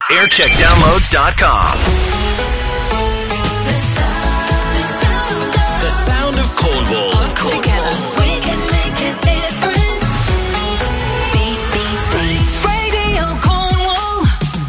Aircheckdownloads.com. The sound of Cornwall. Together we can make a difference. BBC Radio Cornwall.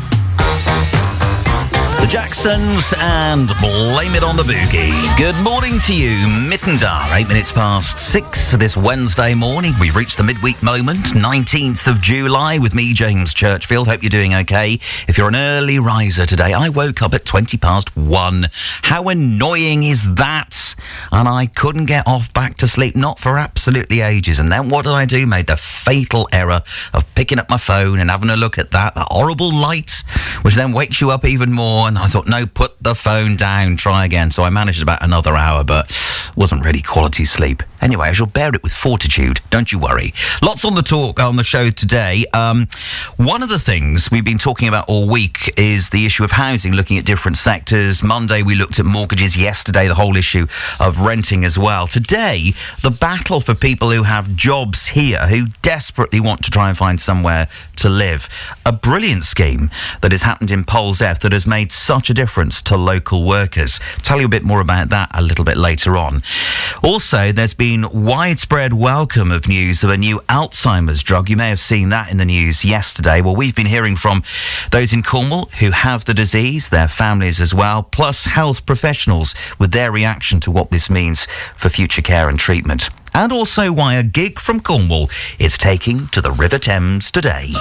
The Jacksons and Blame It on the Boogie. Good morning to you, Mittendar. 8 minutes past 6 for this Wednesday morning. We've reached the midweek moment, 19th of July, with me, James Churchfield. Hope you're doing okay. If you're an early riser today, I woke up at 20 past 1. How annoying is that? And I couldn't get off back to sleep, not for absolutely ages. And then what did I do? Made the fatal error of picking up my phone and having a look at that horrible light, which then wakes you up even more. And I thought, no, put the phone down, try again. So I managed about another hour, but wasn't really quality sleep. Anyway, I shall bear it with fortitude. Don't you worry. Lots on the show today. One of the things we've been talking about all week is the issue of housing, looking at different sectors. Monday, we looked at mortgages. Yesterday, the whole issue of renting as well. Today, the battle for people who have jobs here, who desperately want to try and find somewhere to live. A brilliant scheme that has happened in Polzeath that has made such a difference to local workers. Tell you a bit more about that a little bit later on. Also, there's been widespread welcome of news of a new Alzheimer's drug. You may have seen that in the news yesterday. Well, we've been hearing from those in Cornwall who have the disease, their families as well, plus health professionals with their reaction to what this means for future care and treatment. And also why a gig from Cornwall is taking to the River Thames today.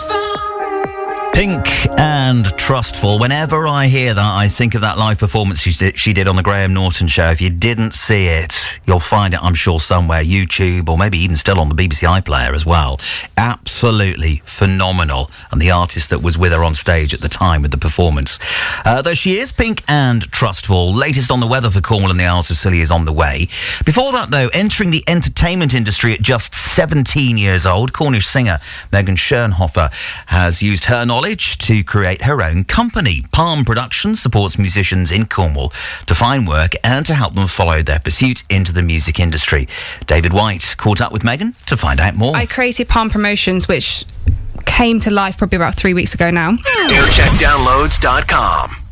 Pink and Trustful. Whenever I hear that, I think of that live performance she did on the Graham Norton show. If you didn't see it, you'll find it, I'm sure, somewhere, YouTube, or maybe even still on the BBC iPlayer as well. Absolutely phenomenal. And the artist that was with her on stage at the time with the performance. Though she is Pink and Trustful. Latest on the weather for Cornwall and the Isles of Scilly is on the way. Before that, though, entering the entertainment industry at just 17 years old, Cornish singer Megan Schönhofer has used her knowledge to create her own company. Palm Productions supports musicians in Cornwall to find work and to help them follow their pursuit into the music industry. David White caught up with Megan to find out more. I created Palm Promotions, which came to life probably about 3 weeks ago now. Aircheckdownloads.com.